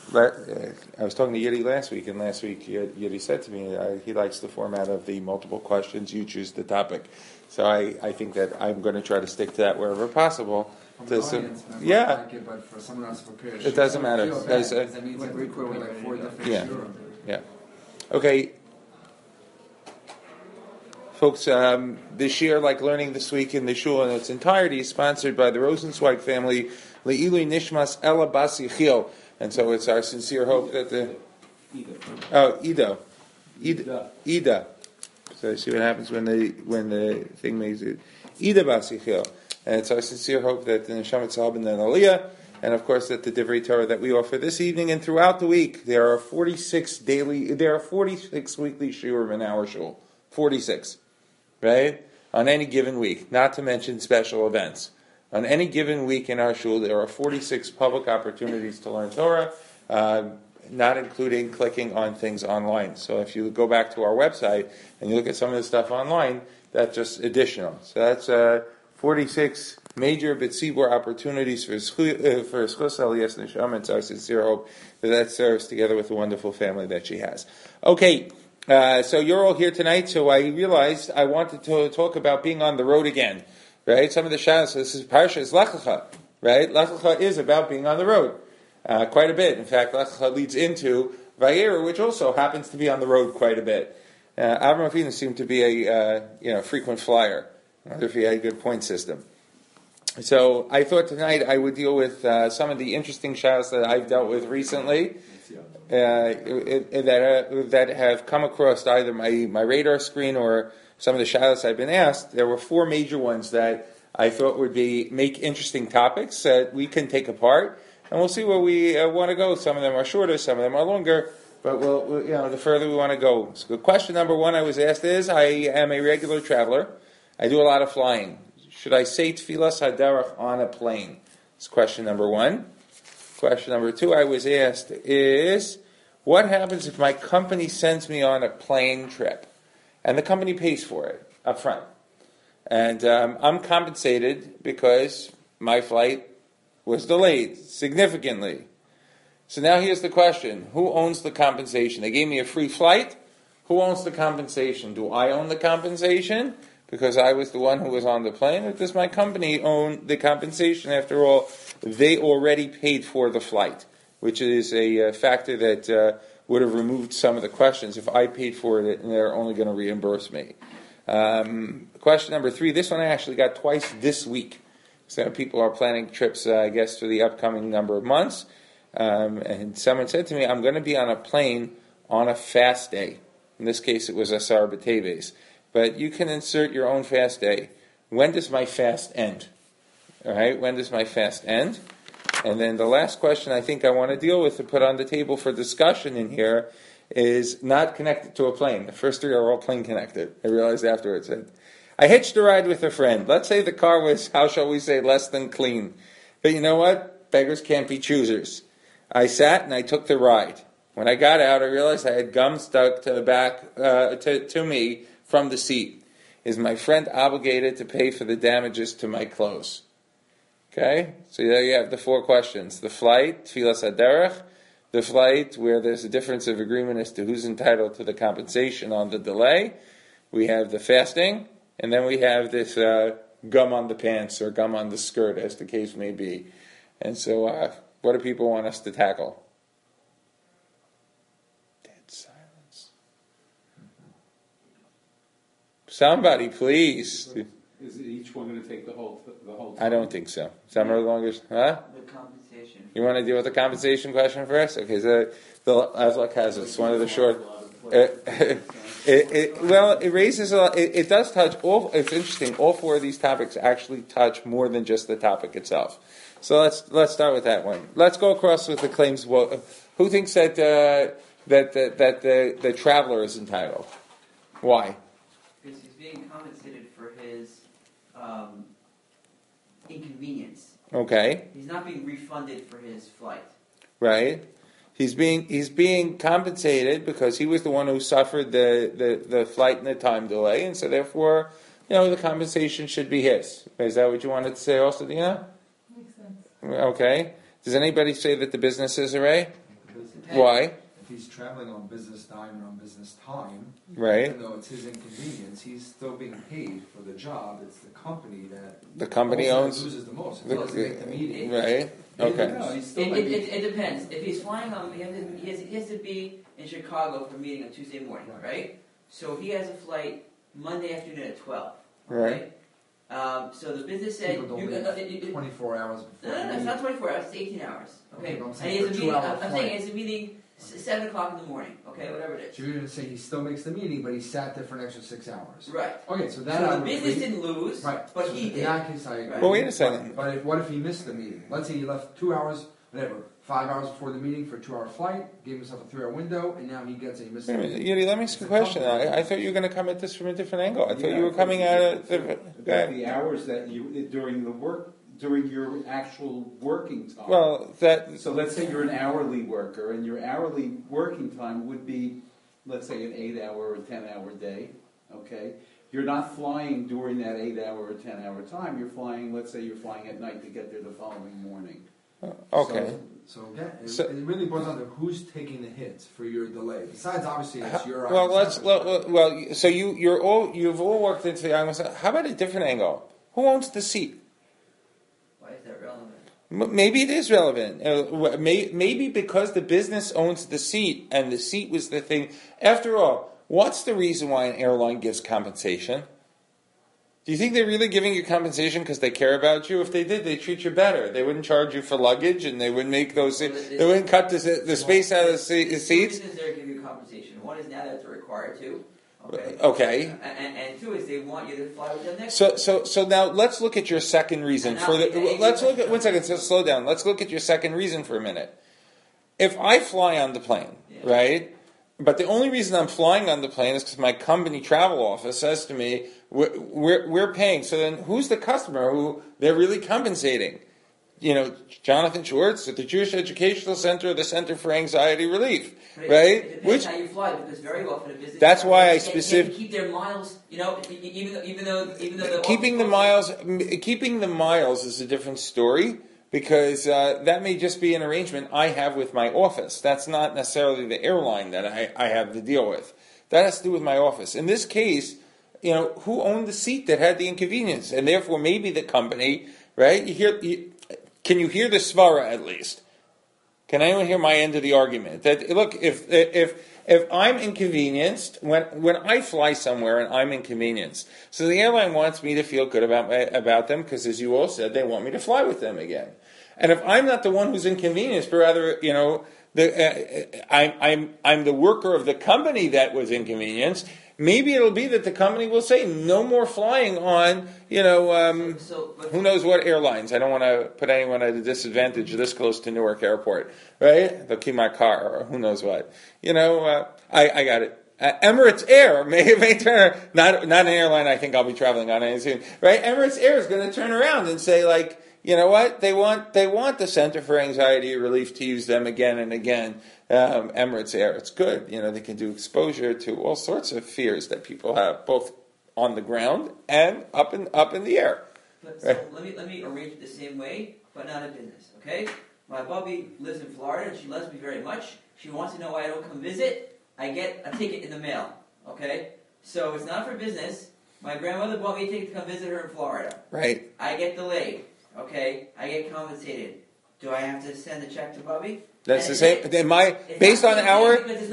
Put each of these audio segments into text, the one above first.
I was talking to Yiddi last week, and last week Yiddi said to me he likes the format of the multiple questions. You choose the topic. So I think that I'm going to try to stick to that wherever possible. From the audience, yeah. Like it, but for someone else for Pirish, it doesn't matter. Because that means like we're with like 4 different shiurim. Yeah. Okay. Folks, this year, like learning this week in the shul in its entirety, is sponsored by the Rosenzweig family, Le'ilui Nishmas Ella Bas Yechiel. And so it's our sincere hope that Ida. So see what happens when the thing makes it. Ida Bas Yechiel. And it's our sincere hope that the Neshama Tzahab and the Aliyah, and of course that the Divrei Torah that we offer this evening and throughout the week, there are 46 weekly shiurim in our shul. 46. Right? On any given week, not to mention special events. On any given week in our shul, there are 46 public opportunities to learn Torah, not including clicking on things online. So if you go back to our website and you look at some of the stuff online, that's just additional. So that's 46 major B'tzibur opportunities for Schus Aliyas Neshama. It's our sincere hope that serves together with the wonderful family that she has. Okay. So you're all here tonight, so I realized I wanted to talk about being on the road again, right? Some of the shas, this is Parsha is Lech Lecha, right? Lech Lecha is about being on the road, quite a bit. In fact, Lech Lecha leads into Vayera, which also happens to be on the road quite a bit. Avram Avinu seemed to be a frequent flyer. I wonder if he had a good point system. So I thought tonight I would deal with some of the interesting shas that I've dealt with recently. That have come across either my radar screen or some of the shadows I've been asked. There were 4 major ones that I thought would make interesting topics that we can take apart, and we'll see where we want to go. Some of them are shorter, some of them are longer, but we'll the further we want to go. So question number 1 I was asked is: I am a regular traveler. I do a lot of flying. Should I say Tfilas Haderech on a plane? That's question number 1. Question number 2 I was asked is, what happens if my company sends me on a plane trip and the company pays for it up front? And I'm compensated because my flight was delayed significantly. So now here's the question. Who owns the compensation? They gave me a free flight. Who owns the compensation? Do I own the compensation because I was the one who was on the plane, or does my company own the compensation? After all, they already paid for the flight, which is a factor that would have removed some of the questions if I paid for it and they're only going to reimburse me. Question number 3, this one I actually got twice this week. So people are planning trips, I guess, for the upcoming number of months. And someone said to me, I'm going to be on a plane on a fast day. In this case, it was Asar B'Teves. But you can insert your own fast day. When does my fast end? All right, when does my fast end? And then the last question I think I want to deal with to put on the table for discussion in here is not connected to a plane. The first 3 are all plane connected. I realized afterwards. I hitched a ride with a friend. Let's say the car was, how shall we say, less than clean. But you know what? Beggars can't be choosers. I sat and I took the ride. When I got out, I realized I had gum stuck to the back to me from the seat. Is my friend obligated to pay for the damages to my clothes? Okay, so there you have the 4 questions. The flight, Tfilas Haderech, the flight where there's a difference of agreement as to who's entitled to the compensation on the delay. We have the fasting, and then we have this gum on the pants or gum on the skirt, as the case may be. And so what do people want us to tackle? Dead silence. Somebody, please. Is each one going to take the whole time? I don't think so. Some are longer. Huh? The compensation. You want to deal with the compensation question first? Okay, so the Azlak has it. It's one of the short. It raises a lot. It does touch all. It's interesting. All 4 of these topics actually touch more than just the topic itself. So let's start with that one. Let's go across with the claims. Who thinks that the traveler is entitled? Why? Because he's being compensated for his inconvenience. Okay. He's not being refunded for his flight. Right. He's being compensated because he was the one who suffered the flight and the time delay, and so therefore, the compensation should be his. Is that what you wanted to say also, Dina? Makes sense. Okay. Does anybody say that the business is array? pay. Why? If he's traveling on business dime and on business time, Right. even though it's his inconvenience, he's still being paid for the job. It's the company that The company ultimately owns. loses the most. If the- he doesn't make the meeting, Right. Okay. No, he's It, still it, might be- it depends. If he's flying on, he has to be in Chicago for a meeting on Tuesday morning, Right. right? So he has a flight Monday afternoon at 12. Right. Okay? So the business said, People don't you, leave 24 hours before. no, it's not 24 hours, it's 18 hours. Okay? Okay, but I'm And saying he has for a a meeting, 2-hour I'm saying flight. he has a meeting 7 o'clock in the morning, okay, whatever it So is. you're going to say he still makes the meeting, but he sat there for an extra 6 hours. Right. Okay, so that I So the would business agree. didn't lose, Right. but so he in did. that case, I agree. Right. Well, wait a second. But what if he missed the meeting? Let's say he left 2 hours, whatever, 5 hours before the meeting for a 2-hour flight, gave himself a 3-hour window, and now he gets it. He missed the Wait a minute, meeting. Yuri, let me ask you a question. I thought you were going to come at this from a different angle. I thought Yeah, you were I coming think at it's it. about the hours that you during your actual working time. Well, that. So let's say you're an hourly worker, and your hourly working time would be, let's say, an 8-hour or 10-hour day. Okay, you're not flying during that 8-hour or 10-hour time. You're flying. Let's say you're flying at night to get there the following morning. Okay. So again, So- it really boils down to who's taking the hits for your delay. Besides, obviously, it's your. Well, so you've all worked into the angle. How about a different angle? Who owns the seat? Why is that relevant? Maybe it is relevant. Maybe because the business owns the seat, and the seat was the thing. After all, what's the reason why an airline gives compensation? Do you think they're really giving you compensation because they care about you? If they did, they'd treat you better. They wouldn't charge you for luggage, and they wouldn't make those. They wouldn't cut the space out of the Two seats. reasons they're giving you compensation. One is now that they're required to. Okay. Okay. And two is they want you to fly with them next. So now let's look at your second reason And for now- the. Let's look at 1 second. So slow down. Let's look at your second reason for a minute. If I fly on the plane, Yeah. right? But the only reason I'm flying on the plane is because my company travel office says to me, "We're paying." So then, who's the customer who they're really compensating? You know, Jonathan Schwartz at the Jewish Educational Center, the Center for Anxiety Relief, But right? It depends how you fly, because very often a business. That's why I they specific- keep their miles. You know, even though the keeping the miles is a different story, because that may just be an arrangement I have with my office. That's not necessarily the airline that I have to deal with. That has to do with my office. In this case, you know, who owned the seat that had the inconvenience, and therefore maybe the company, right? Can you hear the svara at least? Can anyone hear my end of the argument? That look, if I'm inconvenienced when I fly somewhere and I'm inconvenienced, so the airline wants me to feel good about them because, as you all said, they want me to fly with them again. And if I'm not the one who's inconvenienced, but rather, you know, I'm the worker of the company that was inconvenienced, maybe it'll be that the company will say no more flying on, you know, but who knows what airlines. I don't want to put anyone at a disadvantage this close to Newark Airport, right? They'll keep my car, or who knows what. You know, I got it. Emirates Air may turn, not an airline I think I'll be traveling on any soon, right? Emirates Air is going to turn around and say, like, you know what? They want the Center for Anxiety Relief to use them again and again. Emirates Air, it's good. You know, they can do exposure to all sorts of fears that people have, both on the ground and up in the air. But so let me arrange it the same way, but not in business. Okay? My Bubby lives in Florida and she loves me very much. She wants to know why I don't come visit. I get a ticket in the mail. Okay? So it's not for business. My grandmother bought me a ticket to come visit her in Florida. Right. I get delayed. Okay? I get compensated. Do I have to send a check to Bubby? That's And the same. Based on our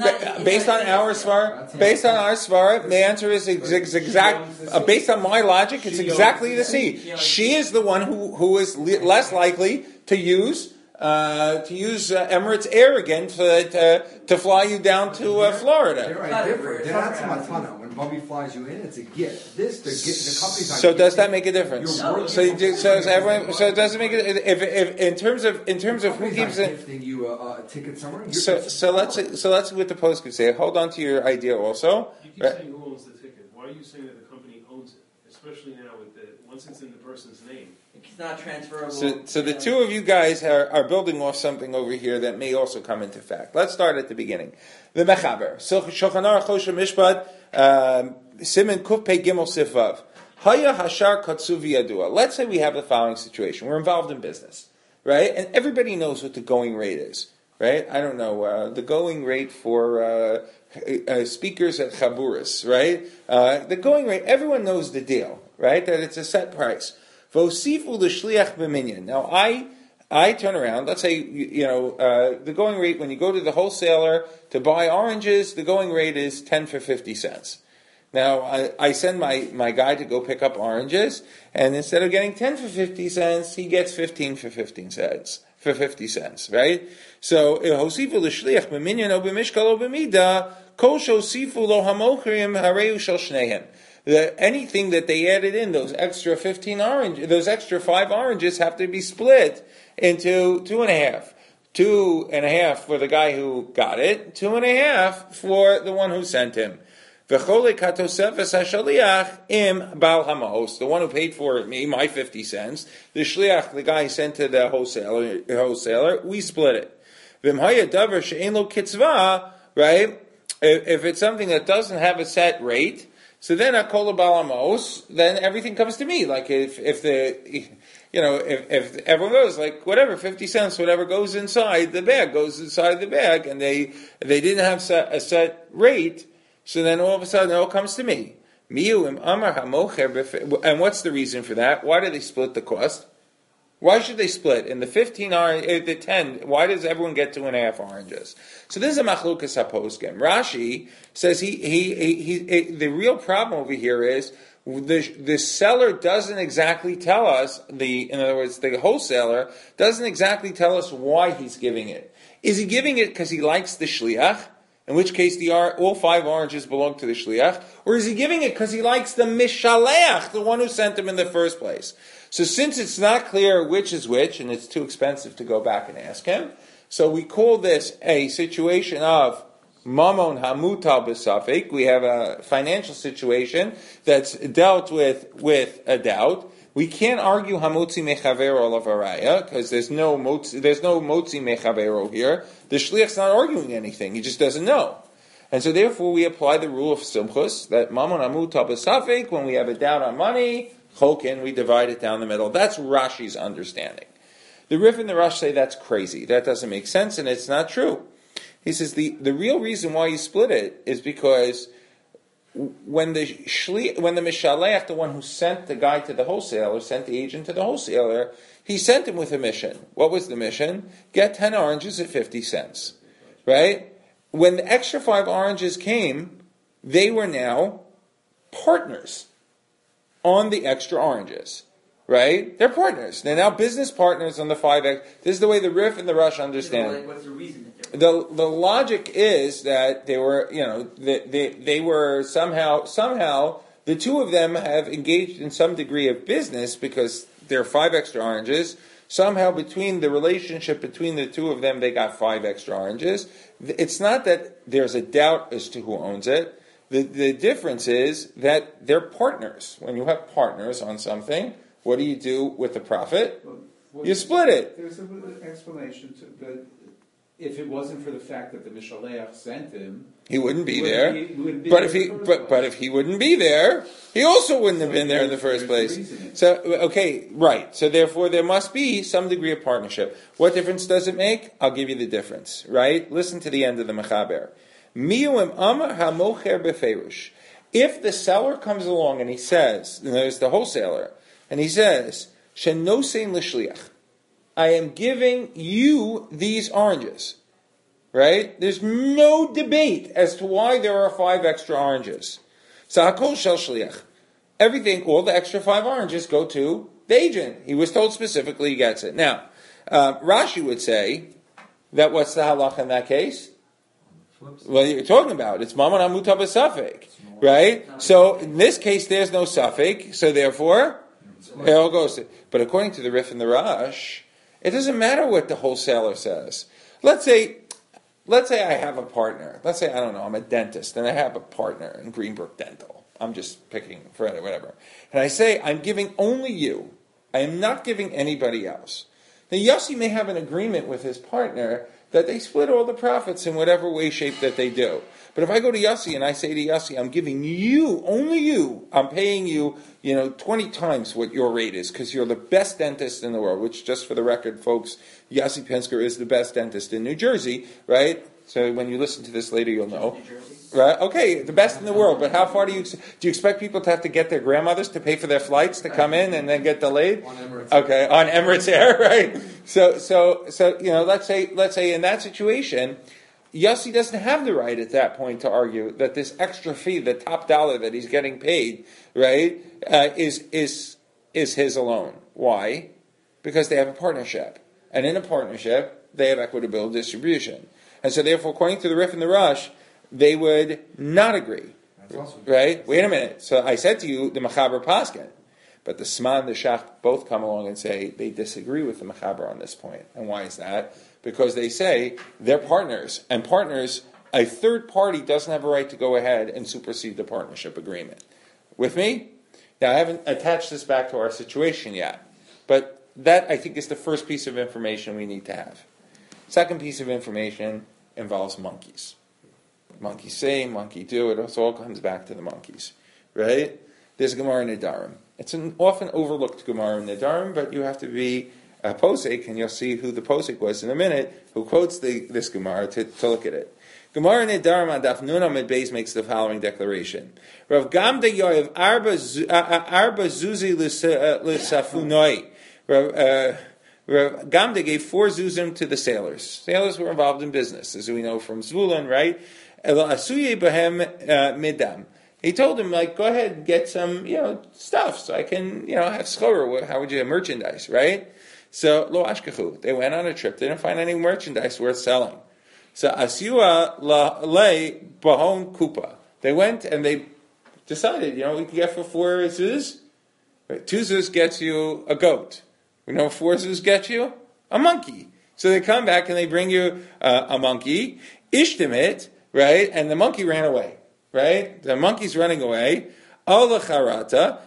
svara, the answer is exact. Based on my logic, it's exactly the C. She is the one who is less likely to use Emirates Air again to fly you down to Florida. They're different. That's a matana. When Bobby flies you in, it's a gift. The company's not So does gifting. that make a difference? You're So it doesn't make it. If in terms of who Company's gives not it. gifting you a ticket somewhere. So let's what the post could say. Hold on to your idea also. You keep saying who owns the ticket. Why are you saying that the company owns it? Especially now once it's in the person's name. It's not transferable. So the two of you guys are building off something over here that may also come into fact. Let's start at the beginning. The Mechaber. Shulchan Aruch Choshen Mishpat, Siman Kuf Pei Gimel Sifav. Haya Hashar Katsu V'Yadua. Let's say we have the following situation. We're involved in business, right? And everybody knows what the going rate is. right? I don't know, the going rate for speakers at Chaburis, right? The going rate, everyone knows the deal, right? That it's a set price. Vosifu l'shliach b'minyan. Now, I turn around, let's say, the going rate, when you go to the wholesaler to buy oranges, the going rate is 10 for 50 cents. Now, I send my guy to go pick up oranges, and instead of getting 10 for 50 cents, he gets 15 for 15 cents. For 50 cents, right? So, hosifu l'shliach b'minyan o b'mishkal o b'mida, kol shosifu lo hamochrim hareu shel shnehem. Anything that they added in, those extra 5 oranges have to be split into 2.5. 2.5 for the guy who got it, 2.5 for the one who sent him. V'chole katosefes hashaliach im bal hamahos, the one who paid for me, my 50 cents, the shliach, the guy sent to the wholesaler, we split it. V'mhaya davar she'en lo kitzvah, right? If it's something that doesn't have a set rate, so then akol bal hamahos, then everything comes to me. Like if everyone goes, like, whatever, 50 cents, whatever goes inside the bag, and they didn't have a set rate, so then all of a sudden it all comes to me. And what's the reason for that? Why do they split the cost? Why should they split? In the 10, why does everyone get 2.5 oranges? So this is a machlukas haposkim. Rashi says the real problem over here is the seller doesn't exactly tell us, in other words, the wholesaler doesn't exactly tell us why he's giving it. Is he giving it because he likes the shliach? In which case, all 5 oranges belong to the shliach, or is he giving it because he likes the mishaleach, the one who sent him in the first place? So since it's not clear which is which, and it's too expensive to go back and ask him, so we call this a situation of mamon hamutal b'safek. We have a financial situation that's dealt with a doubt. We can't argue hamotzi mechavero lavaraya because there's no motzi mechavero here. The shliach's not arguing anything; he just doesn't know, and so therefore we apply the rule of simchus that mamon hamutal b'safek. When we have a doubt on money, chokin, we divide it down the middle. That's Rashi's understanding. The Rif and the Rash say that's crazy. That doesn't make sense, and it's not true. He says the real reason why you split it is because when the Mishaleach, the one who sent the guy to the wholesaler, sent the agent to the wholesaler, he sent him with a mission. What was the mission? Get 10 oranges at 50 cents. Right? When the extra 5 oranges came, they were now partners on the extra oranges. Right? They're partners. They're now business partners on the 5. This is the way the Rif and the Rush understand it. What's the reason? The logic is that they were, they were somehow the two of them have engaged in some degree of business because there are 5 extra oranges. Somehow between the relationship between the two of them, they got 5 extra oranges. It's not that there's a doubt as to who owns it. The difference is that they're partners. When you have partners on something, what do you do with the profit? You split it. There's an explanation to that. If it wasn't for the fact that the Mishaleach sent him, he wouldn't be there. But if he wouldn't be there, he also wouldn't have been there in the first place. So okay, right. So therefore, there must be some degree of partnership. What difference does it make? I'll give you the difference. Right? Listen to the end of the Mechaber. Miyuim amar hamocher befeirush. If the seller comes along and he says, and there's the wholesaler, and he says, "Shenosein l'shliach." I am giving you these oranges, right? There's no debate as to why there are 5 extra oranges. So hakol shel shliach. Everything, all the extra 5 oranges go to the agent. He was told specifically he gets it. Now, Rashi would say that what's the halach in that case? Well, you're talking about it's mamon hamuta b'safek, right? So in this case, there's no safek, so therefore it all goes. But according to the Rif and the Rash, it doesn't matter what the wholesaler says. Let's say I have a partner. Let's say, I don't know, I'm a dentist, and I have a partner in Greenbrook Dental. I'm just picking for whatever. And I say, I'm giving only you. I am not giving anybody else. Now, Yossi may have an agreement with his partner that they split all the profits in whatever way, shape that they do. But if I go to Yossi and I say to Yossi, I'm giving you, only you, I'm paying you, 20 times what your rate is because you're the best dentist in the world, which just for the record, folks, Yossi Pensker is the best dentist in New Jersey, right? So when you listen to this later, you'll know. New Jersey? Right? Okay, the best in the world, but how far do you expect people to have to get their grandmothers to pay for their flights to come in and then get delayed? On Emirates. Okay, on Emirates Air, right? So let's say in that situation, Yossi doesn't have the right at that point to argue that this extra fee, the top dollar that he's getting paid, right, is his alone. Why? Because they have a partnership, and in a partnership they have equitable distribution, and so therefore, according to the Rif and the Rush, they would not agree. That's awesome. Right? Wait a minute. So I said to you, the Machaber Paskin. But the Sman and the Shach both come along and say they disagree with the Machaber on this point. And why is that? Because they say they're partners. And partners, a third party doesn't have a right to go ahead and supersede the partnership agreement. With me? Now, I haven't attached this back to our situation yet. But that, I think, is the first piece of information we need to have. Second piece of information involves monkeys. Monkey say, monkey do. It all comes back to the monkeys, right? There's a Gemara in Nedarim. It's an often overlooked Gemara in Nedarim, but you have to be a posek, and you'll see who the posek was in a minute, who quotes this Gemara to look at it. Gemara in Nedarim on Daf Nun Amud Beis makes the following declaration: Rav Gamda Yoav arba zuzi l'safunoi. Rav Gamda gave 4 zuzim to the sailors. Sailors were involved in business, as we know from Zvulun, right? Midam. He told him, go ahead and get some, stuff so I can, have schorah. How would you have merchandise, right? So, lo ashkachu. They went on a trip. They didn't find any merchandise worth selling. So, asua le bahon kupa. They went and they decided, we can get for 4 zuz. 2 zuz gets you a goat. 4 zuz gets you a monkey. So they come back and they bring you a monkey. Ishtimit. Right? And the monkey ran away. Right? The monkey's running away. Allah charata.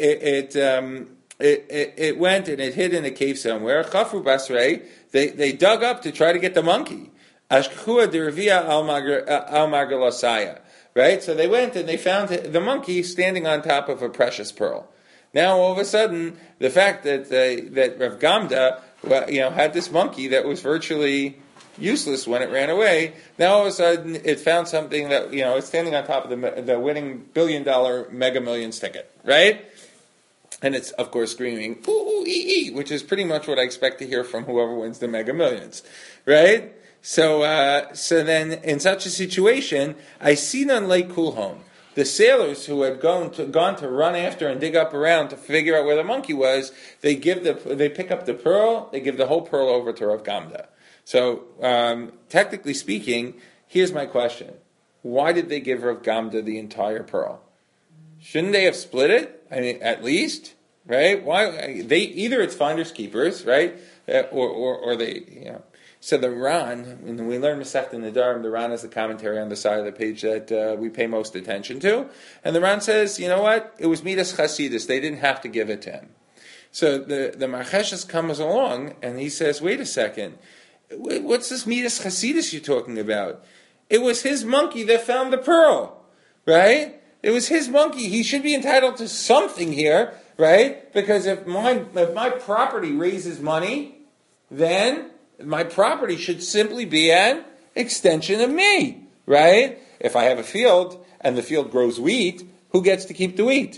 It went and it hid in a cave somewhere. Chafru basrei. They dug up to try to get the monkey. Ashkua dervia al margalasaya. Right? So they went and they found the monkey standing on top of a precious pearl. Now all of a sudden, the fact that Rav Gamda had this monkey that was virtually useless when it ran away. Now all of a sudden it found something that it's standing on top of the winning $1 billion Mega Millions ticket, right? And it's of course screaming ooh ooh ee ee, which is pretty much what I expect to hear from whoever wins the Mega Millions, right? So then in such a situation, I see on Lake Kulhon the sailors who had gone to run after and dig up around to figure out where the monkey was. They pick up the pearl. They give the whole pearl over to Rav Gamda. So, technically speaking, here's my question. Why did they give Rav Gamda the entire pearl? Shouldn't they have split it? I mean, at least, right? Why? Either it's finders keepers, right? Or they, So the Ran, when we learn Masechta Nedarim, the Ran is the commentary on the side of the page that we pay most attention to. And the Ran says, you know what? It was Midas Chasidus. They didn't have to give it to him. So the Marcheshes comes along and he says, wait a second. What's this Midas Chasidus you're talking about? It was his monkey that found the pearl, right? It was his monkey. He should be entitled to something here, right? Because if my property raises money, then my property should simply be an extension of me, right? If I have a field and the field grows wheat, who gets to keep the wheat?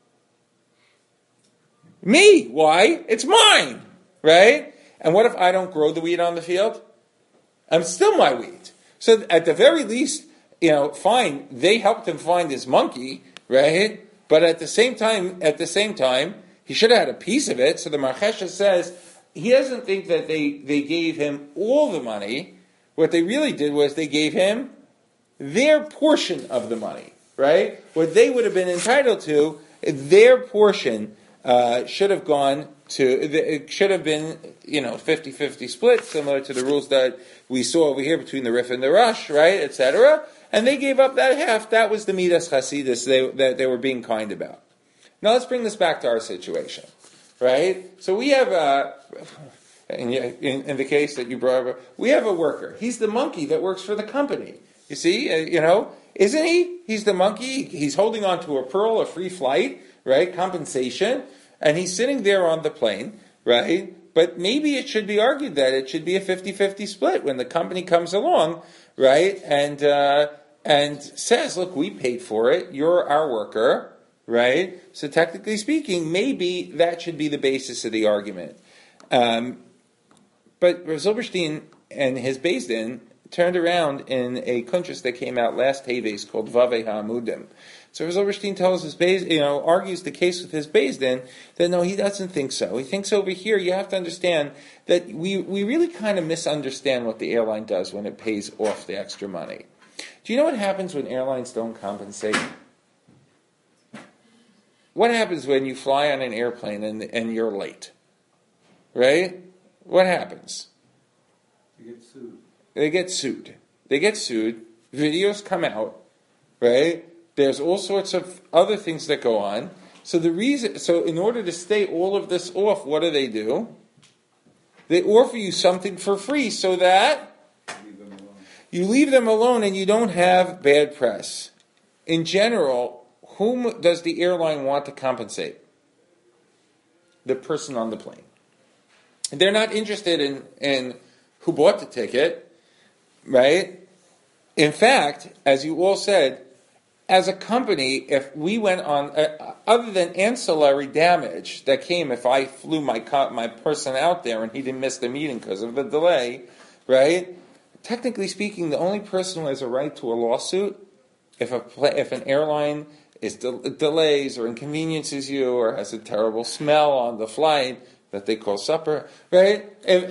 Me. Why? It's mine, right? And what if I don't grow the wheat on the field? I'm still my wheat. So at the very least, fine, they helped him find his monkey, right? But at the same time, he should have had a piece of it. So the Marchesha says he doesn't think that they gave him all the money. What they really did was they gave him their portion of the money, right? What they would have been entitled to, their portion should have gone to, it should have been, 50-50 split, similar to the rules that we saw over here between the Rif and the Rush, right, etc. And they gave up that half. That was the Midas Chasidus that they were being kind about. Now let's bring this back to our situation, right? So we have, And yet, in the case that you brought up, we have a worker. He's the monkey that works for the company. You see, isn't he? He's the monkey. He's holding on to a pearl, a free flight, right? Compensation. And he's sitting there on the plane, right? But maybe it should be argued that it should be a 50-50 split when the company comes along, right? And says, look, we paid for it. You're our worker, right? So technically speaking, maybe that should be the basis of the argument. But Rav Zilberstein and his Beis Din turned around in a kuntres that came out last Teves called Vavei HaAmudim. So Rav Zilberstein tells his argues the case with his Beis Din that no, he doesn't think so. He thinks over here you have to understand that we really kind of misunderstand what the airline does when it pays off the extra money. Do you know what happens when airlines don't compensate? What happens when you fly on an airplane and you're late? Right? What happens? You get sued. They get sued. Videos come out, right? There's all sorts of other things that go on. So in order to stay all of this off, what do? They offer you something for free so that you leave them alone and you don't have bad press. In general, whom does the airline want to compensate? The person on the plane. They're not interested in who bought the ticket, right? In fact, as you all said, as a company, if we went on, other than ancillary damage that came if I flew my person out there and he didn't miss the meeting because of the delay, right? Technically speaking, the only person who has a right to a lawsuit, if an airline delays or inconveniences you or has a terrible smell on the flight that they call supper, right?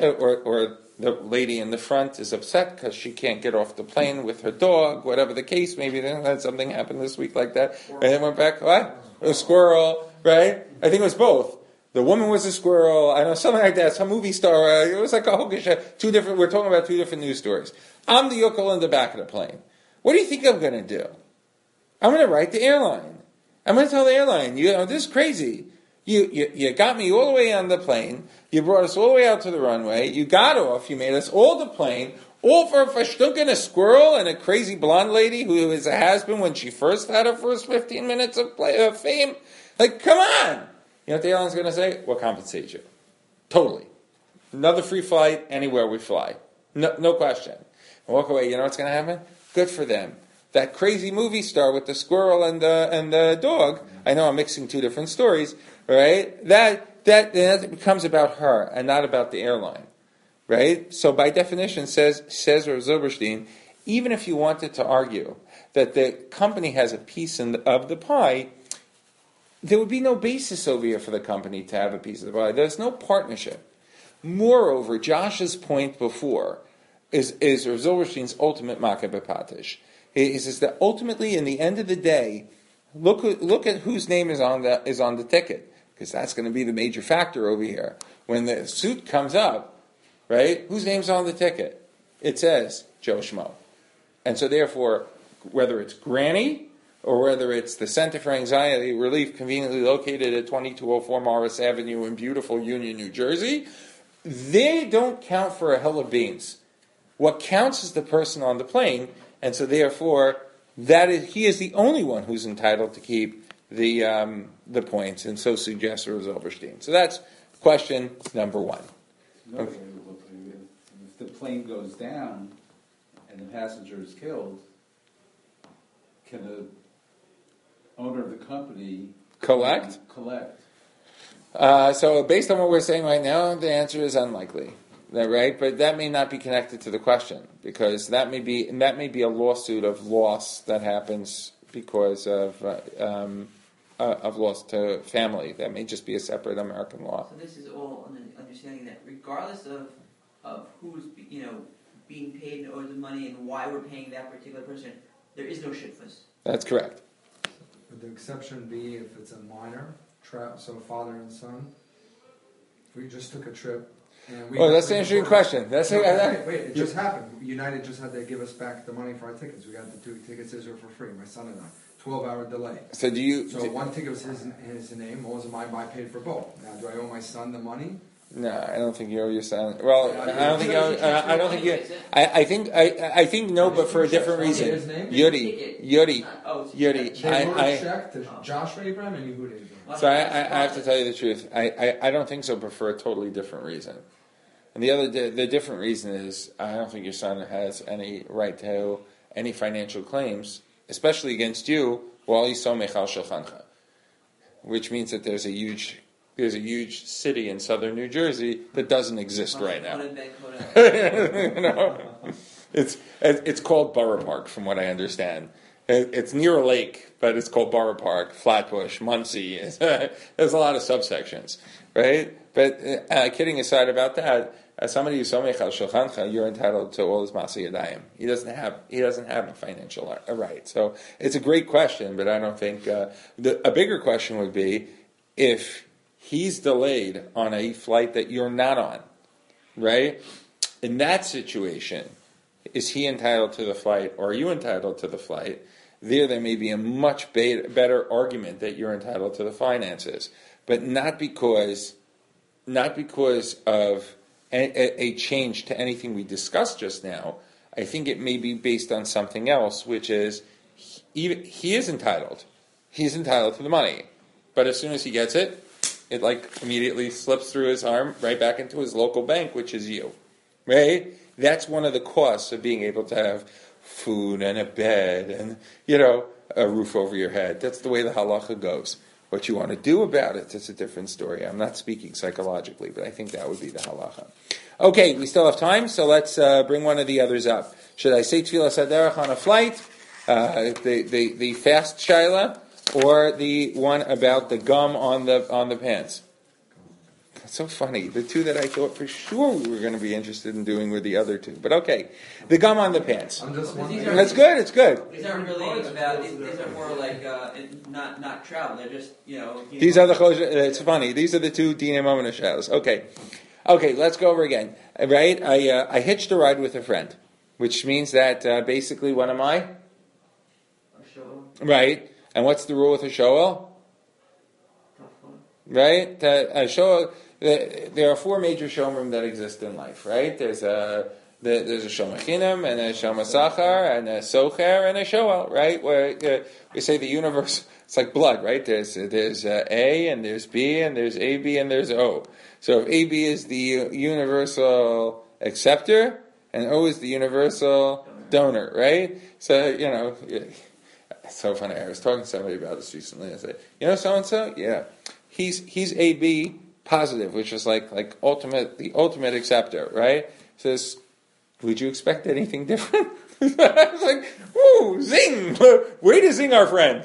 Or the lady in the front is upset because she can't get off the plane with her dog, whatever the case. Maybe then something happened this week like that. And then went back, what? A squirrel, right? I think it was both. The woman was a squirrel. I know, something like that. Some movie star. It was like a whole geshe. We're talking about two different news stories. I'm the yokel in the back of the plane. What do you think I'm going to do? I'm going to write the airline. I'm going to tell the airline, this is crazy. You got me all the way on the plane. You brought us all the way out to the runway. You got off. You made us all the plane. All for a stunk a squirrel and a crazy blonde lady who is a has-been when she first had her first 15 minutes of fame. Like, come on. You know what the airline's going to say? We'll compensate you. Totally. Another free flight anywhere we fly. No question. And walk away. You know what's going to happen? Good for them. That crazy movie star with the squirrel and the dog. I know I'm mixing two different stories. Right? That becomes about her and not about the airline. Right? So by definition, says Rav Zilberstein, even if you wanted to argue that the company has a piece of the pie, there would be no basis over here for the company to have a piece of the pie. There's no partnership. Moreover, Josh's point before is Rav Zilberstein's ultimate makeh b'patish. He says that ultimately, in the end of the day, look at whose name is on the ticket, because that's going to be the major factor over here. When the suit comes up, right, whose name's on the ticket? It says Joe Schmo. And so therefore, whether it's Granny or whether it's the Center for Anxiety Relief conveniently located at 2204 Morris Avenue in beautiful Union, New Jersey, they don't count for a hill of beans. What counts is the person on the plane, and so therefore, he is the only one who's entitled to keep the points, and so suggests Rav Zilberstein. So that's question number one. No, if the plane goes down and the passenger is killed, can the owner of the company collect? So based on what we're saying right now, the answer is unlikely. Right? But that may not be connected to the question, because that may be a lawsuit of loss that happens because of loss to family. That may just be a separate American law. So this is all understanding that regardless of who's being paid and owes the money and why we're paying that particular person, there is no shitfuss. That's correct. Would the exception be if it's a minor, so father and son? If we just took a trip. That's an interesting question. Wait, it just happened. United just had to give us back the money for our tickets. We got the 2 tickets Israel for free, my son and I. 12-hour delay. So one ticket was his name, what was mine? I paid for both. Now, do I owe my son the money? No, I don't think you owe your son. Well, I don't think you. I don't think you. Is it? I think no, but for a different His reason. name? Yuri. Oh, it's- Yuri. They wrote I- a check to Joshua Abraham and Yehuda Abraham. So I have to tell you the truth. I don't think so, but for a totally different reason. And the different reason is I don't think your son has any right to any financial claims, especially against you, while he's somech al shulchancha, which means that there's a huge city in southern New Jersey that doesn't exist right now. You know? It's called Borough Park, from what I understand. It's near a lake, but it's called Borough Park, Flatbush, Muncie. There's a lot of subsections, right? But kidding aside about that, as somebody who's somech al shulchancha, you're entitled to all his maseh yadayim. He doesn't have a financial right. So it's a great question, but I don't think a bigger question would be if he's delayed on a flight that you're not on, right? In that situation, is he entitled to the flight, or are you entitled to the flight? There may be a much better argument that you're entitled to the finances, but not because of a change to anything we discussed just now. I think it may be based on something else, which is he is entitled. He's entitled to the money, but as soon as he gets it, it like immediately slips through his arm right back into his local bank, which is you, right? That's one of the costs of being able to have food and a bed and, a roof over your head. That's the way the halacha goes. What you want to do about it, that's a different story. I'm not speaking psychologically, but I think that would be the halacha. Okay, we still have time, so let's bring one of the others up. Should I say Tfilas Haderech on a flight, the fast shaila, or the one about the gum on the pants? That's so funny. The two that I thought for sure we were going to be interested in doing were the other two. But okay, the gum on the pants. I'm just wondering. That's good. It's good. These aren't really about. These are more like not travel. They're just These are the choshen. It's funny. These are the two dinei mamon shalos. Okay. Let's go over again. Right? I hitched a ride with a friend, which means that basically, what am I? A show. Right. And what's the rule with a shoel? Right. A shoel. There are four major shomrim that exist in life, right? There's a shomachinam, and a shomasachar, and a socher, and a shoel, right? Where we say the universe, it's like blood, right? There's A, and there's B, and there's AB, and there's O. So if AB is the universal acceptor, and O is the universal donor, right? So, it's so funny. I was talking to somebody about this recently. I said, so-and-so? Yeah. He's AB positive, which is like the ultimate acceptor, right? Says, would you expect anything different? I was like, ooh, zing! Way to zing our friend.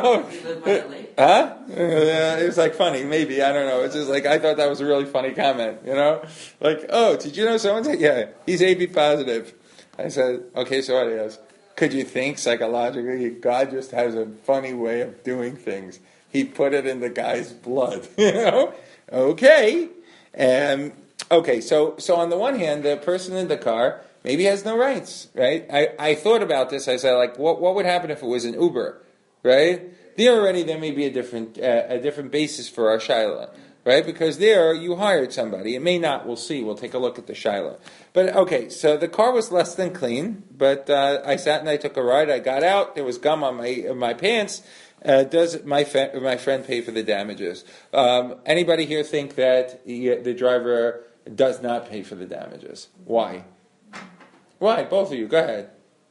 Huh? It was like funny, maybe, I don't know. It's just like, I thought that was a really funny comment, Like, oh, did you know someone said, yeah, he's AB positive. I said, okay, so what is? Could you think psychologically, God just has a funny way of doing things. He put it in the guy's blood, Okay. Okay, so on the one hand, the person in the car maybe has no rights, right? I thought about this. I said, like, what would happen if it was an Uber, right? There may be a different basis for our shaila, right? Because there you hired somebody. It may not. We'll see. We'll take a look at the shaila. But okay, so the car was less than clean. But I sat and I took a ride. I got out. There was gum on my pants. Does my friend pay for the damages? Anybody here think that the driver does not pay for the damages? Why? Why? Both of you. Go ahead.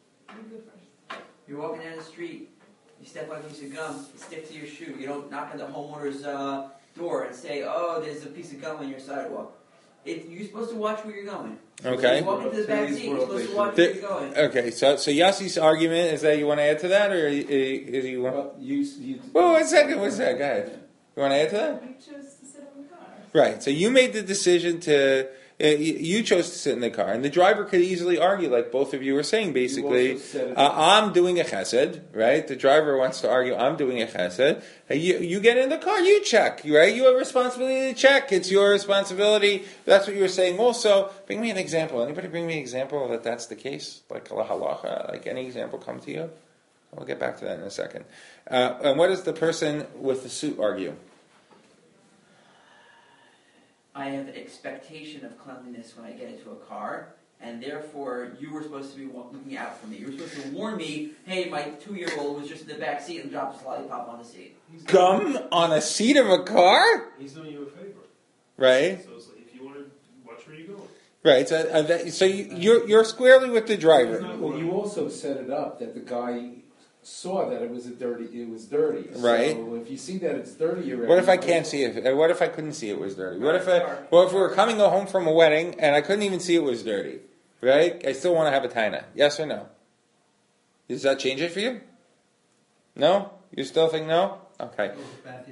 You're walking down the street. You step on a piece of gum. It sticks to your shoe. You don't knock on the homeowner's door and say, "Oh, there's a piece of gum on your sidewalk." You're supposed to watch where you're going. Okay. You walk into the back seat. You're supposed to watch where you're going. Okay. So Yassi's argument is that you want to add to that, or is you want? Well, you Well, one second. Go ahead. You want to add to that? You chose to sit in the car. Right. So you made the decision to. You chose to sit in the car, and the driver could easily argue, like both of you were saying, basically, I'm doing a chesed, right? The driver wants to argue, I'm doing a chesed. You get in the car, you check, right? You have a responsibility to check. It's your responsibility. That's what you were saying. Also, bring me an example. Anybody bring me an example that that's the case? Like halacha, like any example come to you? We'll get back to that in a second. And what does the person with the suit argue? I have an expectation of cleanliness when I get into a car, and therefore you were supposed to be looking out for me. You were supposed to warn me, hey, my 2-year-old was just in the back seat and dropped his lollipop on the seat. Gum on a seat of a car? He's doing you a favor. Right. So it's like, if you want to watch where you're going. Right. So you're squarely with the driver. Well, you also set it up that the guy saw that it was dirty. Right. So if you see that it's dirty, you're. What if I can't see it? What if I couldn't see it was dirty? What if if we were coming home from a wedding and I couldn't even see it was dirty? Right? I still want to have a taina. Yes or no? Does that change it for you? No? You still think no? Okay. But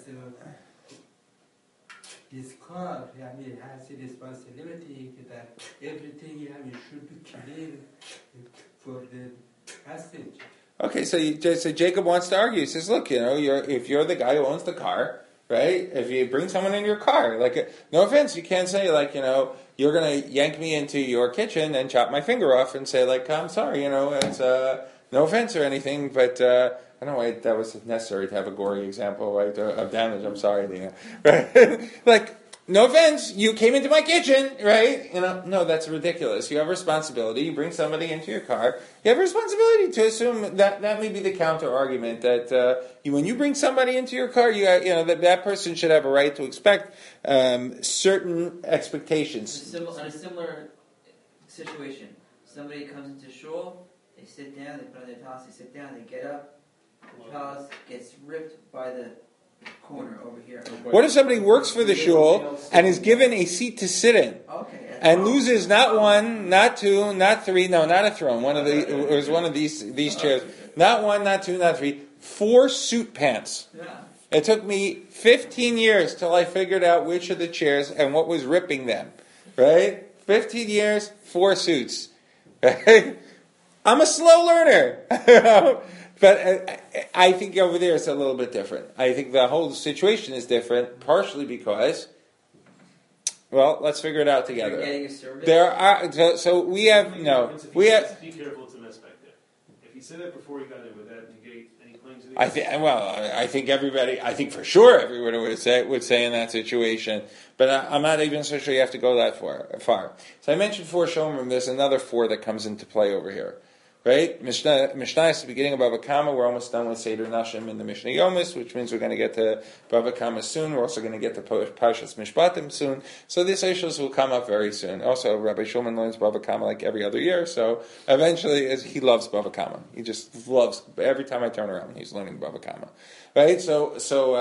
this car has a responsibility that everything should be clean for the passage. Okay, so Jacob wants to argue. He says, look, if you're the guy who owns the car, right? If you bring someone in your car, no offense, you can't say you're going to yank me into your kitchen and chop my finger off and say I'm sorry, it's no offense or anything, but I don't know why that was necessary to have a gory example of damage. I'm sorry, right? No offense, you came into my kitchen, right? No, that's ridiculous. You have a responsibility. You bring somebody into your car. You have a responsibility to assume that may be the counter argument that when you bring somebody into your car, that person should have a right to expect certain expectations. In a similar situation, somebody comes into shul, they sit down, they put on their talis, they sit down, they get up, the talis gets ripped by the corner over here. What if somebody works for the shul and is given a seat to sit in, and loses not one, not two, not three, no, not a throne. It was one of these chairs. Not one, not two, not three. 4 suit pants. Yeah. It took me 15 years till I figured out which of the chairs and what was ripping them. Right? 15 years, 4 suits. Right? I'm a slow learner. But I think over there it's a little bit different. I think the whole situation is different, partially because, let's figure it out together. You're getting a service? There are so we have Be careful to mess back there. If he said that before he got in, would that negate any claims? I think for sure everybody would say in that situation, but I'm not even so sure you have to go that far. So I mentioned 4 shomrim. There's another 4 that comes into play over here. Right? Mishnah is the beginning of Bava Kama. We're almost done with Seder Nashim in the Mishnah Yomis, which means we're going to get to Bava Kama soon. We're also going to get to Parshas Mishpatim soon. So these issues will come up very soon. Also, Rabbi Shulman learns Bava Kama like every other year, so eventually he loves Bava Kama. He just loves, every time I turn around, he's learning Bava Kama. Right? So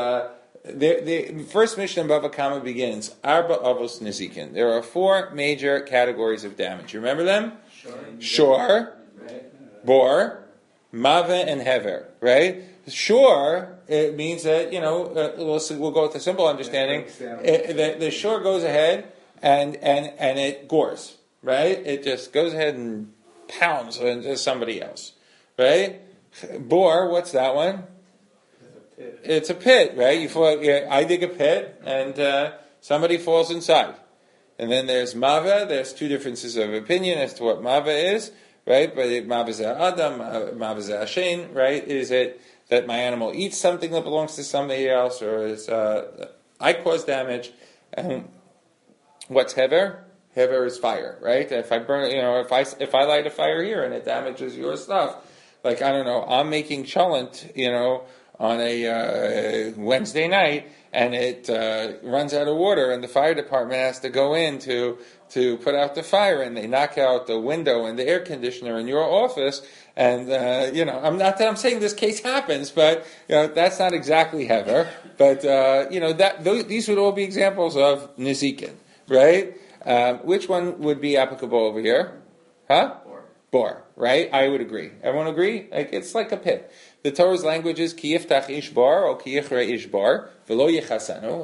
the first Mishnah in Bava Kama begins, Arba Avos Nizikin. There are 4 major categories of damage. You remember them? Sure. Bor, Mave, and Hever, right? Sure, it means that, we'll go with the simple understanding. The shore goes ahead and it gores, right? It just goes ahead and pounds into somebody else, right? Bor, what's that one? It's a pit, right? I dig a pit and somebody falls inside. And then there's Mave. There's 2 differences of opinion as to what Mave is. Right, but Mavazeh Adam, Mavazeh Hashem, right? Is it that my animal eats something that belongs to somebody else, or is I cause damage? And what's Hever? Hever is fire, right? If I burn, if I light a fire here and it damages your stuff, I don't know, I'm making cholent, on a Wednesday night, and it runs out of water, and the fire department has to go in to put out the fire, and they knock out the window and the air conditioner in your office, and I'm not that I'm saying this case happens, but that's not exactly Hever, but these would all be examples of Nizikin, right? Which one would be applicable over here? Huh? Bor, right? I would agree. Everyone agree? It's like a pit. The Torah's language is ki yiftach ish bar or ki yichre ish bar v'lo yichasanu.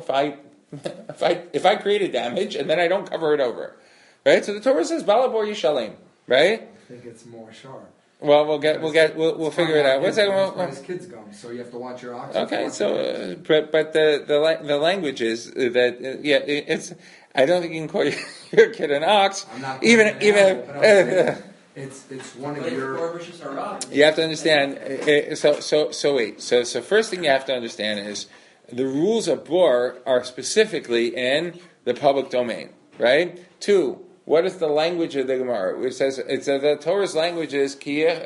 If I create a damage and then I don't cover it over, right? So the Torah says balabor yishalim, right? I think it's more sharp. Well, we'll figure it out. What's that? As kids gum, so you have to watch your oxygen. Okay, so but the language is that it's. I don't think you can call your kid an ox. I'm not even. It's one of your. You have to understand. So wait. So first thing you have to understand is the rules of bor are specifically in the public domain, right? 2, what is the language of the Gemara? It says the Torah's language is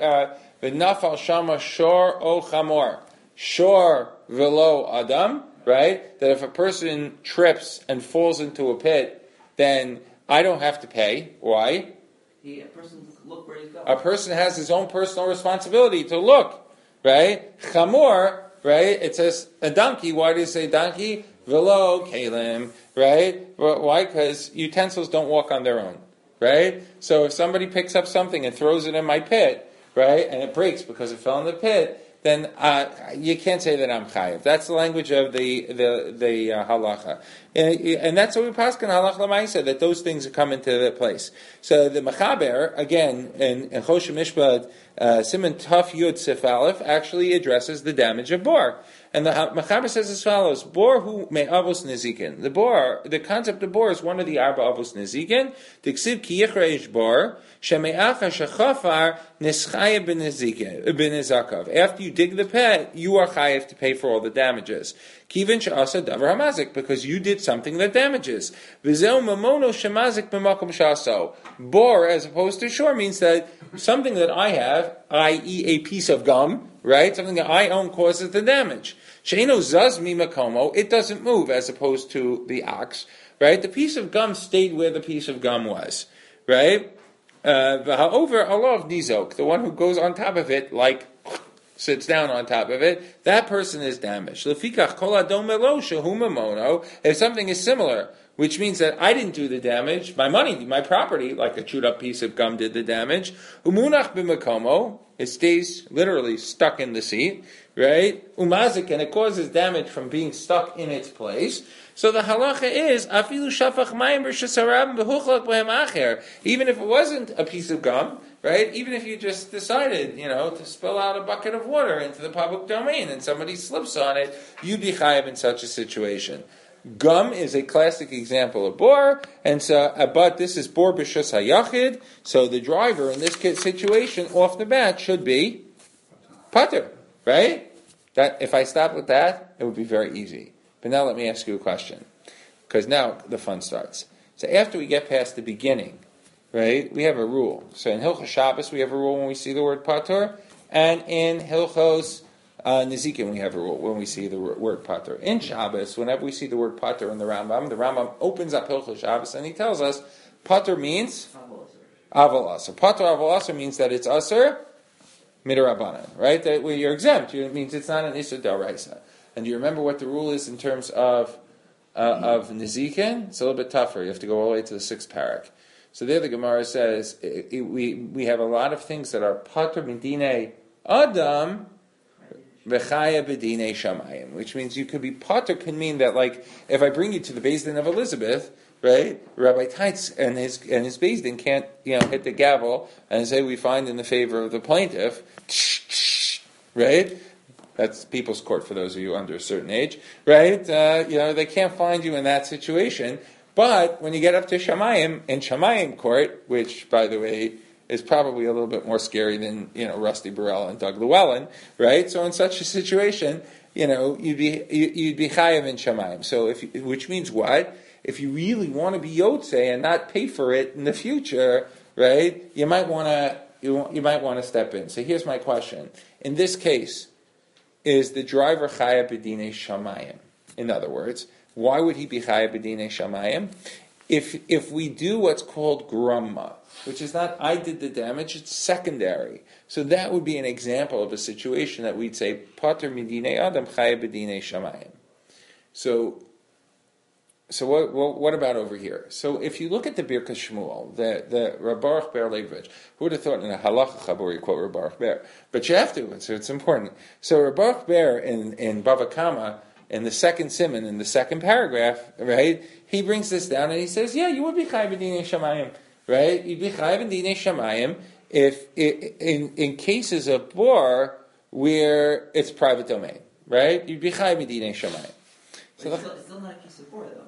v'nafal shama shor o chamor, shor velo adam, right? That if a person trips and falls into a pit, then I don't have to pay. Why? A person look where he's going. A person has his own personal responsibility to look, right? Chamor, right? It says a donkey. Why do you say donkey? Velo kalim, right? Why? Because utensils don't walk on their own, right? So if somebody picks up something and throws it in my pit, right, and it breaks because it fell in the pit, then you can't say that I'm chayiv. That's the language of the halacha, and that's what we paskin halacha l'maisa, that those things come into the place. So the Mechaber again in Choshen Mishpat Siman Taf Yud Sif Aleph actually addresses the damage of bor. And the Mechaber says as follows: Bor hu me'avos nezikin. The concept of bor is one of the arba avos nezikin. Tiksiv ki yichreish bor sheme'acha shechafar nischayev b'nezakav. After you dig the pit, you are chayev to pay for all the damages. Kivin she'asa davar hamazik, because you did something that damages. V'zeu mamono shemazik b'makom shaso. Bor, as opposed to shor, means that something that I have, i.e. a piece of gum, right? Something that I own causes the damage. She'eno zaz mi makomo, it doesn't move, as opposed to the ox, right? The piece of gum stayed where the piece of gum was, right? However, Allah of nizok, the one who goes on top of it, like sits down on top of it, that person is damaged. Lefikach kol adom melo shehu mamono. If something is similar, which means that I didn't do the damage, my money, my property, like a chewed up piece of gum did the damage. Umunach b'makomo, it stays literally stuck in the seat, right? Umazik, and it causes damage from being stuck in its place. So the halacha is afilu shafach mayim b'shasarab b'huchlak b'hem acher. Even if it wasn't a piece of gum, right? Even if you just decided, to spill out a bucket of water into the public domain and somebody slips on it, you'd be chayav in such a situation. Gum is a classic example of bor, and so, but this is bor b'shus hayachid. So the driver in this situation, off the bat, should be pater, right? That if I stop with that, it would be very easy. But now let me ask you a question, because now the fun starts. So after we get past the beginning, right, we have a rule. So in Hilchos Shabbos we have a rule when we see the word pater, and in Hilchos Nezikin we have a rule when we see the word pater. In Shabbos, whenever we see the word pater in the Rambam opens up Hilchos Shabbos and he tells us pater means aval aser. Pater aval aser means that it's aser midarabanan, right? That you're exempt. It means it's not an isur daraisa. And do you remember what the rule is in terms of Nezikin? It's a little bit tougher. You have to go all the way to the 6th parak. So there the Gemara says we have a lot of things that are pater midinei adam v'chaya b'dinei shamayim, which means you could be pater can mean that, like, if I bring you to the Beis Din of Elizabeth, right, Rabbi Teitz and his Beis Din can't hit the gavel and say we find in the favor of the plaintiff, right? That's people's court for those of you under a certain age, right? They can't find you in that situation. But when you get up to Shamayim, in Shamayim court, which, by the way, is probably a little bit more scary than, Rusty Burrell and Doug Llewellyn, right? So in such a situation, you'd be chayav in Shamayim. So which means what? If you really want to be Yotzei and not pay for it in the future, right? You might want to step in. So here's my question. In this case, is the driver chayav b'dinei shamayim? In other words, why would he be chayav b'dinei shamayim? If we do what's called grumma, which is not I did the damage, it's secondary. So that would be an example of a situation that we'd say pater midinei adam chayav b'dinei shamayim. So what about over here? So if you look at the Birkas Shmuel, the Reb Baruch Ber Leibovich, who would have thought in a halacha chabur you quote Reb Baruch Ber? But you have to, so it's important. So Reb Baruch Ber in Bava Kama, in the second siman, in the second paragraph, right, he brings this down and he says, yeah, you would be chayav b'dinei shamayim, right? You'd be chayav b'dinei shamayim if in cases of bor where it's private domain, right? You'd be chayav b'dinei shamayim. So it's still not a piece of bor, though.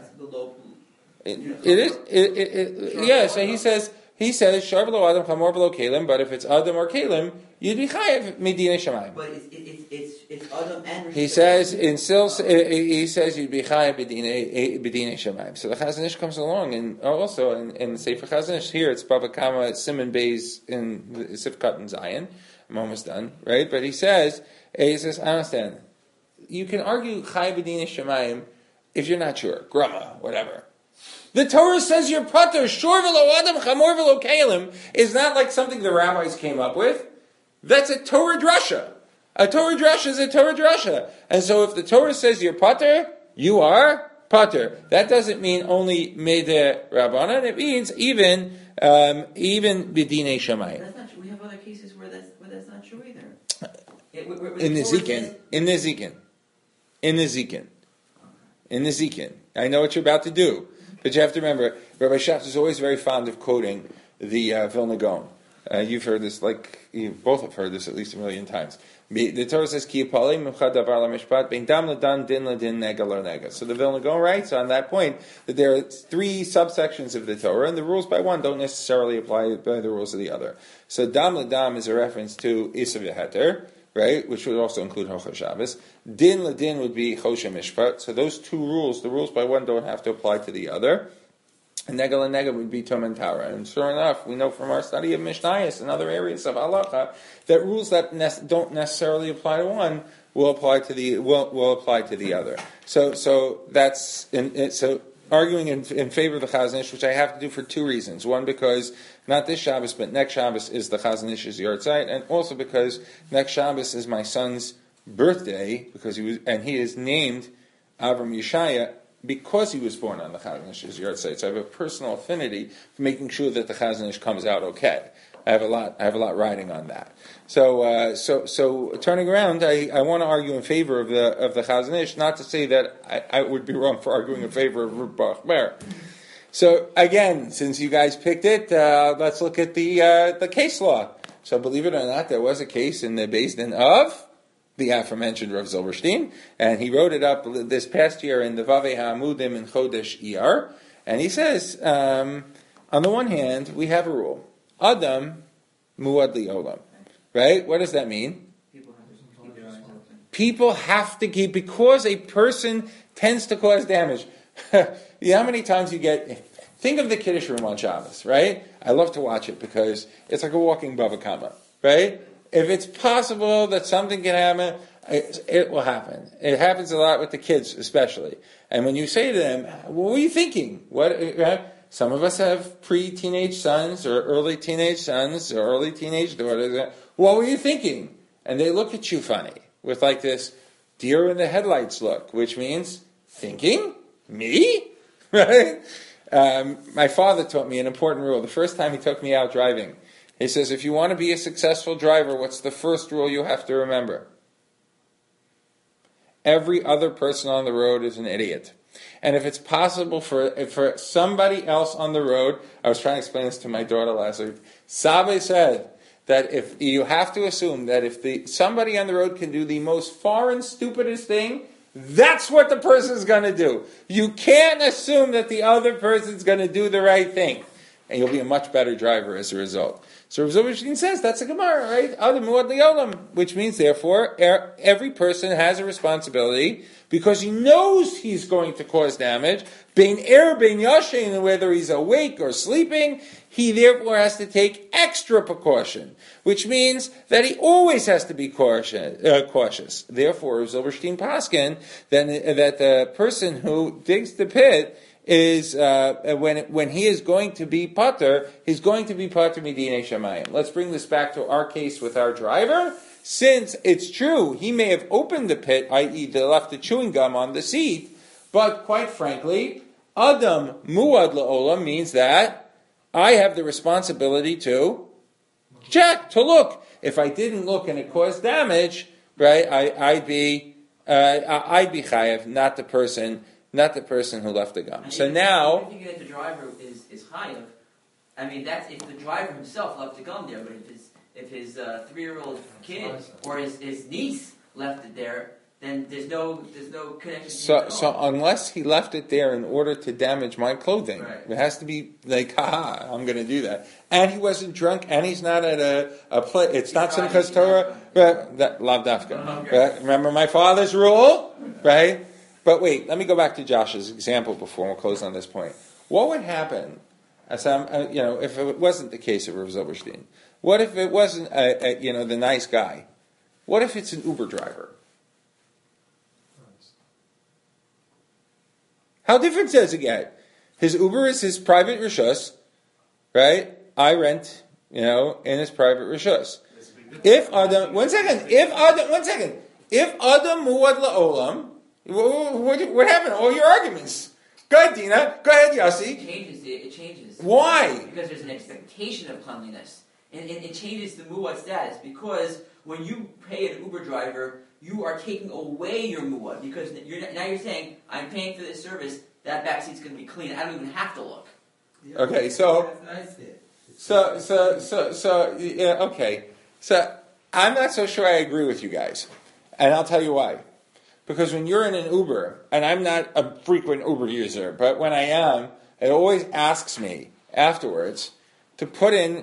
It is. Yeah. So he says shar v'lo adam chamor v'lo kalim. But if it's adam or kalim, you'd be chayav midinei shamayim. But it's Adam and He says he says you'd be chayav b'dinei shamayim. So the Chazon Ish comes along, and also in the Sefer Chazon Ish here it's Bava Kama Simon Beis in Sifkat and Zion. I'm almost done, right? But he says I understand. You can argue chayav b'dinei shamayim if you're not sure, grama, whatever. The Torah says you're pater, shor v'lo adam, chamor v'lo kelim, is not like something the rabbis came up with. That's a Torah drasha. A Torah drasha is a Torah drasha. And so if the Torah says you're pater, you are pater. That doesn't mean only mede rabbanan, it means even b'dinei shamayim. That's not true. We have other cases where that's not true either. In the Zikin. I know what you're about to do. But you have to remember, Rabbi Schacht is always very fond of quoting the Vilna Gaon. You've heard this, you both have heard this at least a million times. The Torah says, Ki yipalei mimcha davar lamishpat, ben dam ladan din ladin nega lar nega. So the Vilna Gaon writes on that point that there are 3 subsections of the Torah, and the rules by one don't necessarily apply by the rules of the other. So dam ladam is a reference to Isav Yeheter, right, which would also include Hocha Shabbos. Din ladin would be Choshe Mishpat. So those 2 rules, the rules by one don't have to apply to the other. And Nega Nega would be Tum and Tara. And sure enough, we know from our study of Mishnayos and other areas of Halacha that rules that don't necessarily apply to one will apply to the other. So that's so arguing in favor of the Chazon Ish, which I have to do for 2 reasons. One, because not this Shabbos, but next Shabbos is the Chazon Ish's Yartzeit, and also because next Shabbos is my son's birthday, he is named Avram Yeshaya because he was born on the Chazon Ish's Yartzeit. So I have a personal affinity for making sure that the Chazon Ish comes out okay. I have a lot riding on that. So turning around, I want to argue in favor of the Chazon Ish, not to say that I would be wrong for arguing in favor of Baruch Mer. So again, since you guys picked it, let's look at the case law. So believe it or not, there was a case in the Beis Din of the aforementioned Rav Zilberstein, and he wrote it up this past year in the Vavei HaAmudim in Chodesh Iyar, and he says, on the one hand, we have a rule. Adam muad li'olam. Right? What does that mean? People have to keep, because a person tends to cause damage. You know how many times you think of the Kiddush room on Shabbos, right? I love to watch it because it's like a walking Bava Kama, right? If it's possible that something can happen, it will happen. It happens a lot with the kids, especially. And when you say to them, what were you thinking? Some of us have pre-teenage sons or early teenage sons or early teenage daughters. What were you thinking? And they look at you funny with like this deer in the headlights look, which means thinking? Me? Right? My father taught me an important rule. The first time he took me out driving, he says, if you want to be a successful driver, what's the first rule you have to remember? Every other person on the road is an idiot. And if it's possible for somebody else on the road, I was trying to explain this to my daughter last week, Sabe said that if you have to assume that if somebody on the road can do the most foreign, stupidest thing, that's what the person's going to do. You can't assume that the other person's going to do the right thing. And you'll be a much better driver as a result. So Rav Zilberstein says that's a Gemara, right? Adam muad li'olam, which means therefore every person has a responsibility because he knows he's going to cause damage. Bein yashin, whether he's awake or sleeping, he therefore has to take extra precaution, which means that he always has to be cautious. Therefore, Rav Zilberstein paskin that the person who digs the pit is when he is going to be pater, he's going to be pater midinei shamayim. Let's bring this back to our case with our driver. Since it's true, he may have opened the pit, i.e. they left the chewing gum on the seat, but quite frankly, Adam muad la'olam means that I have the responsibility to check, to look. If I didn't look and it caused damage, right, I'd be chayav, not the person who left the gum. So now, if you think that the driver is chayav, I mean that's if the driver himself left the gum there. But if his 3-year-old kid or his niece left it there, then there's no connection. To him So, at all. unless he left it there in order to damage my clothing, Right. it has to be like, haha, I'm going to do that. And he wasn't drunk, and he's not at a play. It's not driving, Simchas he's Torah, not but that lav dafka. Okay. Right? Remember my father's rule, right? But wait, let me go back to Josh's example before we'll close on this point. What would happen, if it wasn't the case of Rav Zilberstein? What if it wasn't the nice guy? What if it's an Uber driver? How different does it get? His Uber is his private rishus, right? I rent, in his private rishus. That's a big difference. If Adam muad la'olam, what happened? All your arguments. Go ahead, Dina. Go ahead, Yossi. It changes. Why? Because there's an expectation of cleanliness. And it changes the muad status. Because when you pay an Uber driver, you are taking away your muad. Because now you're saying, I'm paying for this service, that backseat's going to be clean. I don't even have to look. Yeah, Okay, so- that's nice. Okay. So I'm not so sure I agree with you guys. And I'll tell you why. Because when you're in an Uber, and I'm not a frequent Uber user, but when I am, it always asks me afterwards to put in,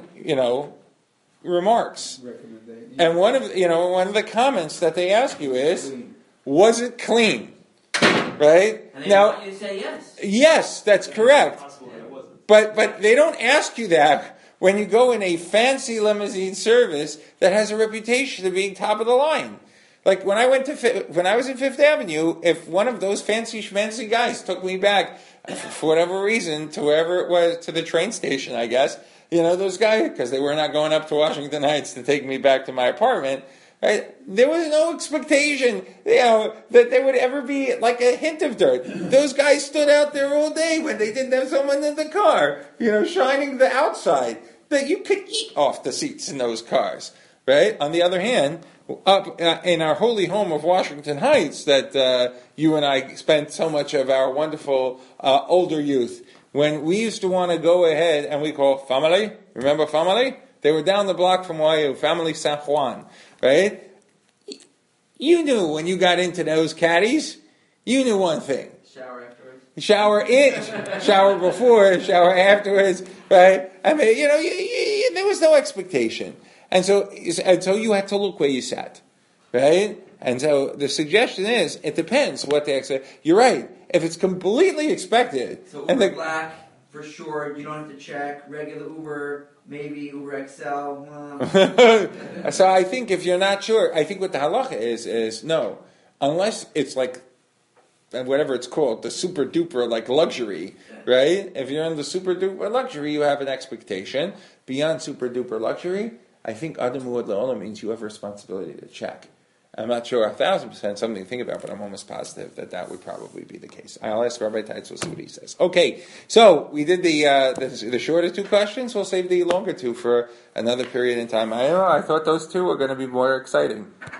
remarks. Recommendation. And one of the comments that they ask you is, was it clean? Right? And they Now, want you to say yes. yes, that's correct. It's possible that it wasn't. But they don't ask you that when you go in a fancy limousine service that has a reputation of being top of the line. Like when I was in Fifth Avenue, if one of those fancy schmancy guys took me back for whatever reason to wherever it was, to the train station, I guess, those guys, because they were not going up to Washington Heights to take me back to my apartment. Right? There was no expectation, that there would ever be like a hint of dirt. Those guys stood out there all day when they didn't have someone in the car, shining the outside, that you could eat off the seats in those cars. Right? On the other hand, up in our holy home of Washington Heights, that you and I spent so much of our wonderful older youth, when we used to want to go ahead and we call family. Remember family? They were down the block from YU, Family San Juan. Right? You knew when you got into those caddies, you knew one thing. Shower afterwards. Shower before, shower afterwards, right? I mean, there was no expectation. And so you had to look where you sat, right? And so the suggestion is, it depends what they expect. You're right. If it's completely expected, So and Uber Black, for sure, you don't have to check. Regular Uber, maybe Uber XL. so I think if you're not sure, I think what the halacha is no, unless it's like whatever it's called, the super duper like luxury, right? If you're in the super duper luxury, you have an expectation. Beyond super duper luxury, I think Adam Muad La'olam means you have a responsibility to check. I'm not sure 1,000% something to think about, but I'm almost positive that would probably be the case. I'll ask Rabbi Teitz, we'll see what he says. Okay, so we did the shorter two questions. We'll save the longer two for another period in time. I thought those two were going to be more exciting.